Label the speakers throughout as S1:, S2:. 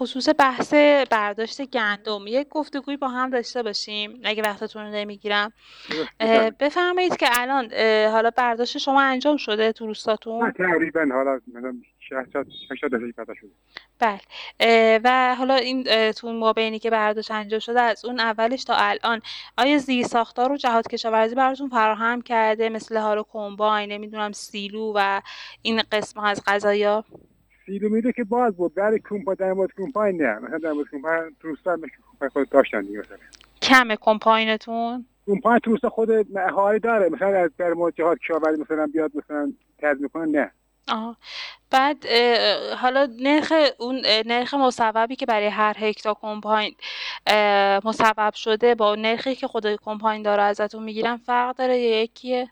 S1: خصوص بحث برداشت گندم یک گفتگوی با هم داشته باشیم اگه وقتتون رو نمیگیرم.
S2: بفرمایید.
S1: بفرمایید که الان حالا برداشت شما انجام شده تو
S2: نه
S1: روستاتون؟
S2: تقریبا حالا مثلا 60 درصد پیدا شده.
S1: بله. و حالا این تو مابینی که برداشت انجام شده از اون اولش تا الان آیا زیرساختار رو جهاد کشاورزی براتون فراهم کرده مثل حالا کمباین نمیدونم سیلو و این قسم از غذایا؟
S2: سیلو میده که باز بود ولی کمپاین در مورد کمپاین نه. مثلا در مورد کمپاین تو روستا کمپاین خود داشتن دیگه. مثلا
S1: کمه کمپاینتون؟
S2: کمپاین تو روستا خود اهالی داره، مثلا از در مورد جهاد کشاورزی مثلا بیاد مثلا تضمین کنه نه.
S1: آها. بعد حالا نرخ مصوبی که برای هر هکتار کمپاین مصوب شده با نرخی که خود کمپاین داره ازتون میگیرن فرق داره یا یکیه؟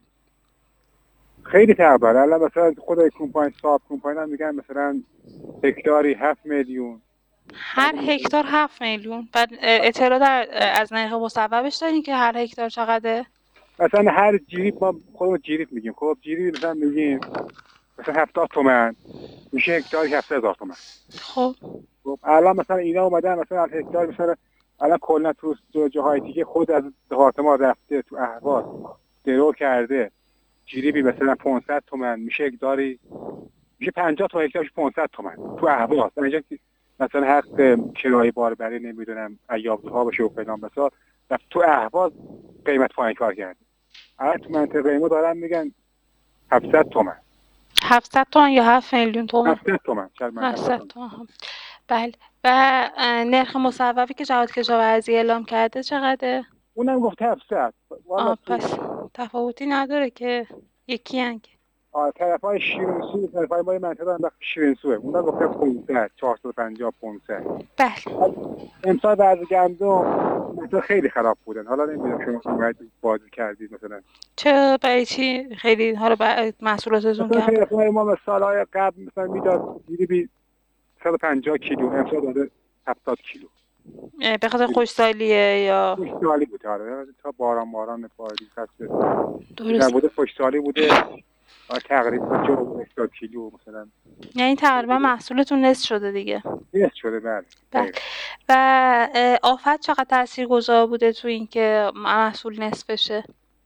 S2: خیلی فرق داره. الان مثلا خود کمپاین صاحب کمپاین هم میگن مثلا هکتاری 7 میلیون.
S1: هر هکتار 7 میلیون. بعد اطلاع از نرخ مصوبش دارین که هر هکتار چقدره؟
S2: مثلا هر جریب ما خودمون جریب میگیم. خب جریب مثلا میگیم مثلا 70 تومن میشه هکتاری 700,000 تومن.
S1: خب
S2: الان مثلا اینا اومدن مثلا هکتار مثلا الان کلا تو جاهای دیگه خود از دپارتمان رفته تو اهواز درو کرده جریبی مثلا 500 تومن میشه هکتاری میشه 50 تا هکتارش 500 تومن تو اهواز. اینجا مثلا حق کرایه باربری نمیدونم ایاب‌ها باشه و فلان بسا تو اهواز قیمت پایین کار کرده. الان تو منطقه ما دارن میگن 700 تومن.
S1: 700 تومن یا 7 میلیون تومن؟
S2: 700 تومن.
S1: 700 تومن. بله. و نرخ مصوبی که جهاد کشاورزی اعلام کرده چقدره؟
S2: اونم گفت 700.
S1: پس تفاوتی نداره که یکی هنگ.
S2: طرفای شیرینسو طرفای ما منطقه هم شیرینسوه. اونم گفته 500 450 500.
S1: بله.
S2: امسال وضع گندم مثلا خیلی خراب بودن. حالا نمیدونم شما اومد بازی کردید مثلا
S1: چه برای چی خیلی حالا محصولاتتون
S2: مثلا
S1: کم؟
S2: طرفای ما سالهای قبل مثلا میداد جریبی 150 کیلو، امسال داده 70 کیلو.
S1: به خاطر خوشسالیه یا
S2: خوشسالی بوده. آره تا باران بادی فصل
S1: درست؟
S2: بوده خوشسالی بوده. تقریبا جو 80 کیلو مثلا.
S1: یعنی تقریبا محصولتون نصف شده دیگه.
S2: نصف شده. بله.
S1: و آفت چقدر تاثیرگذار بوده تو اینکه محصول نصف بشه؟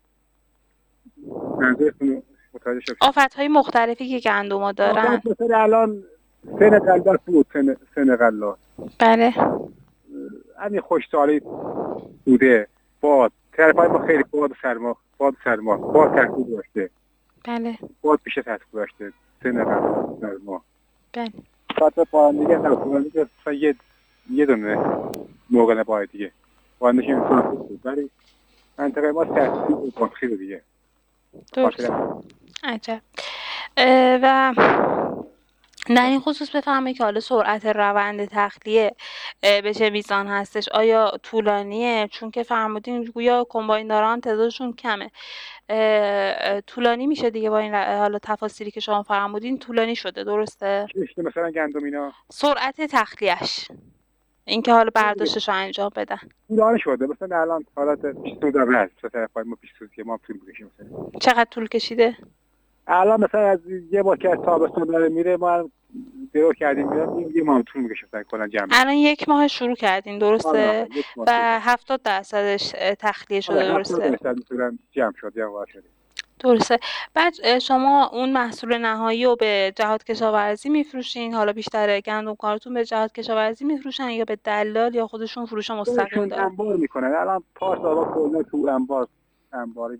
S2: منظورتون متوجه شدم.
S1: آفت‌های مختلفی که گندم‌ها دارن.
S2: آفت مثلا الان سن غلات بود. سن غلات.
S1: بله.
S2: همین خوشسالی بوده. باد طرفای ما خیلی باد تاثیر داشته.
S1: بله.
S2: باد بیشتر تاثیر داشته. سن غلات در ما.
S1: بله.
S2: خاطر پارندگی نه. پارندگی یه دونه موقع باید دیگه. پارندگی انسان بود. ولی منطقه ما تاثیر بخیر دیگه.
S1: درست. عجب. و در این خصوص بفهمه که حالا سرعت روند تخلیه به چه میزان هستش؟ آیا طولانیه؟ چون که فرمودین گویا کمباین دارا هم تعدادشون کمه. طولانی میشه دیگه با این حالا تفاصیلی که شما فرمودین طولانی شده، درسته؟
S2: مثلا گندم اینا
S1: سرعت تخلیهش اینکه حالا برداشتش رو انجام بدن
S2: طولانی شده. مثلا الان حالت 22 هست. طرفای ما 22 که ما طول می‌کشیم. مثلا
S1: چقدر طول کشیده؟
S2: الان مثلا از یه بار که از تابستون داره میره ما درو کردیم میاد یه ماه طول می‌کشه مثلا کلا جمع.
S1: الان 1 ماه شروع کردین، درسته؟ و 70% تخلیه شده، درسته؟
S2: 70% مثلا جمع شد یا واشه.
S1: درسته. بعد شما اون محصول نهایی رو به جهاد کشاورزی میفروشین؟ حالا بیشتر گندم کارتون به جهاد کشاورزی میفروشن یا به دلال یا خودشون فروش مستقیم دارن؟
S2: انبار میکنن. الان پارس آقا کلا تو انباری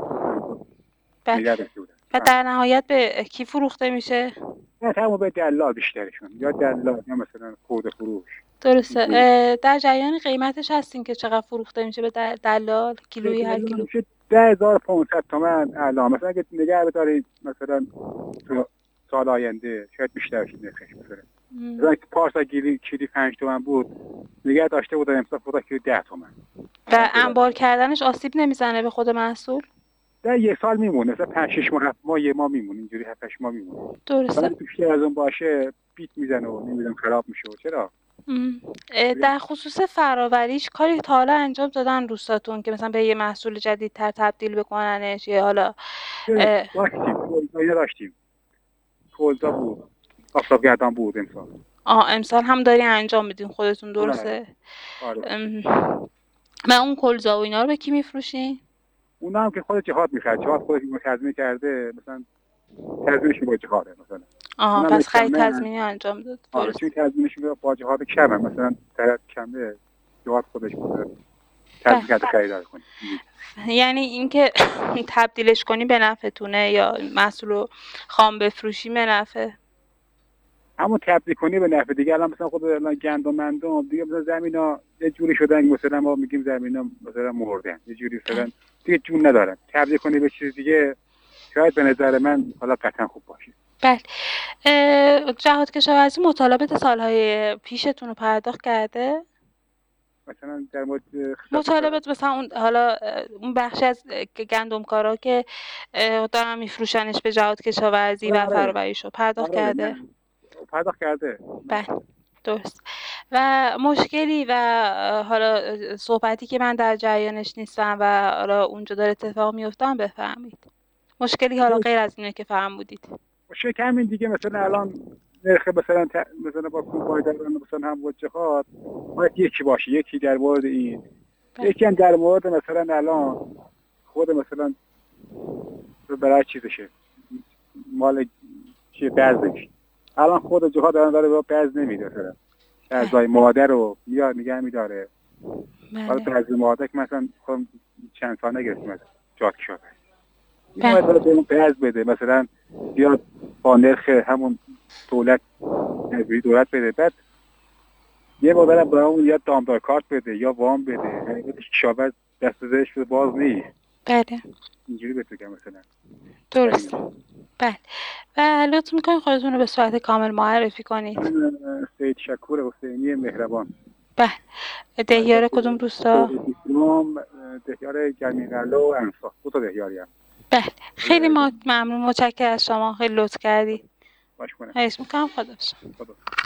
S1: بله. و در نهایت به کی فروخته میشه؟
S2: نه تمام به دلال بیشترشون. یا دلال یا مثلا خود فروش.
S1: درسته. در جریان قیمتش هستین که چقدر فروخته میشه به دلال کیلویی هر کیلو؟
S2: 10,500 تومان الان. مثلا اگه نگه بدارید مثلا تو سال آینده شاید بیشتر شه نرخش مثلا. مثلا پارسا کیلو 5 تومن بود نگه داشته بودن امسال خدا کیلو 10 تومن.
S1: و انبار کردنش آسیب نمیزنه به خود محصول؟
S2: در یک سال میمونه. مثلا 5-6 ماه 7 ماه یه ماه میمونه. اینجوری 7-8 ماه میمونه.
S1: درسته.
S2: ولی بیشتر از اون باشه بیت میزنه و نمیدونم خراب میشه. چرا؟
S1: در خصوص فراوریش کاری تا حالا انجام دادن روستاتون که مثلا به یه محصول جدیدتر تبدیل بکننش یا حالا
S2: داشتیم کلزا بود. آفتابگردان بود امسال.
S1: امسال هم داری انجام میدین خودتون، درسته؟
S2: آره.
S1: و اون کلزا و اینا رو به کی میفروشین؟
S2: اونا هم که خود جهاد میخرد، جهاد خودش تضمین کرده، مثلا تضمینش با جهاده مثلا.
S1: پس خرید تضمینی انجام داد.
S2: آره، چون تضمینش با جهاد کمه، مثلا طرف کمه جهاد خودش تضمین کرده خریدار کنه.
S1: یعنی اینکه تبدیلش کنی به نفعتونه یا محصول رو خام بفروشی به نفعه؟
S2: همون تبدیل کنی به نفع دیگه. الان مثلا خود الان گندم دیگه مثلا زمینا یه جوری شدن، مثلا ما میگیم زمینا مثلا مردن، یه جوری مثلا دیگه جون ندارن. تبدیل کنی به چیز دیگه شاید به نظر من حالا قطعا خوب باشه.
S1: بله. جهاد کشاورزی مطالبات سالهای پیشتون رو پرداخت کرده؟
S2: مثلا در مورد
S1: مطالبات مثلا اون حالا اون بخشی از گندمکارا که دارن میفروشنش به جهاد کشاورزی و فرآوریشو پرداخت کرده؟
S2: پرداخت کرده.
S1: بله، درست. و مشکلی و حالا صحبتی که من در جریانش نیستم و حالا اونجا داره اتفاق میفته بفهمید. مشکلی حالا غیر از اینه که فرمودید؟
S2: مشکل همین دیگه. مثلا الان نرخ مثلا با پایداران مثلا هم وجهات باید یکی باشه، یکی در مورد این، یکی هم در مورد مثلا الان خود مثلا برای چیزشه مال چیه برزش. الان خود جهاد داره به برز نمیده، مثلا برزای مادر رو میاد نگه میداره. حالا برز مادر که مثلا چند سال نگرفتیم از جهاد کشاورزی، این باید به اون برز بده، مثلا بیاد با نرخ همون دولت بده، بعد یه بار برای اون یا دامدار کارت بده یا وام بده. حقیقتش کشاورز دست زیرش باز نیست.
S1: بله،
S2: اینجوری بگم مثلا.
S1: درست. بله. و لطف میکنید خودتون رو به صورت کامل معرفی کنید.
S2: من سید شکور حسینی مهربان.
S1: بله. دهیار کدوم روستا؟
S2: دهیار گرمی‌قلعه و انصاف. 2 تا دهیاری هم.
S1: بله، خیلی ممنون، متشکرم از شما، خیلی لطف کردید.
S2: باش کنم.
S1: خواهش میکنم. خدا